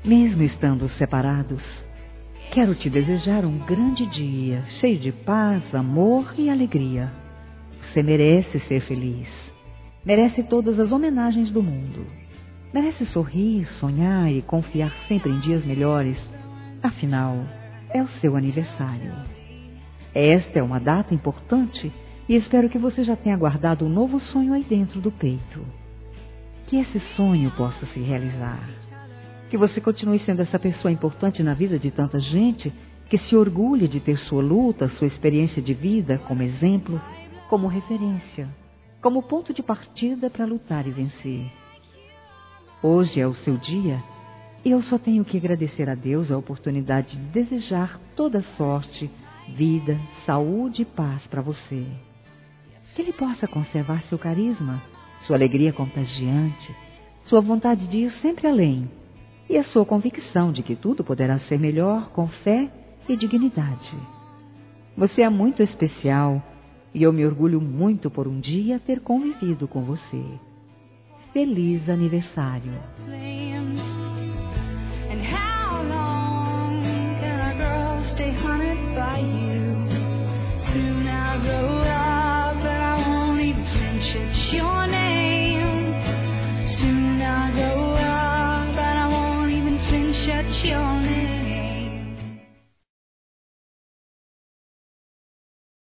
Mesmo estando separados, quero te desejar um grande dia, cheio de paz, amor e alegria. Você merece ser feliz. Merece todas as homenagens do mundo. Merece sorrir, sonhar e confiar sempre em dias melhores. Afinal, é o seu aniversário. Esta é uma data importante e espero que você já tenha guardado um novo sonho aí dentro do peito. Que esse sonho possa se realizar. Que você continue sendo essa pessoa importante na vida de tanta gente que se orgulha de ter sua luta, sua experiência de vida como exemplo, como referência, como ponto de partida para lutar e vencer. Hoje é o seu dia e eu só tenho que agradecer a Deus a oportunidade de desejar toda sorte, vida, saúde e paz para você. Que Ele possa conservar seu carisma, sua alegria contagiante, sua vontade de ir sempre além e a sua convicção de que tudo poderá ser melhor com fé e dignidade. Você é muito especial e eu me orgulho muito por um dia ter convivido com você. Feliz aniversário! And how long can a girl stay haunted by you? Soon I'll grow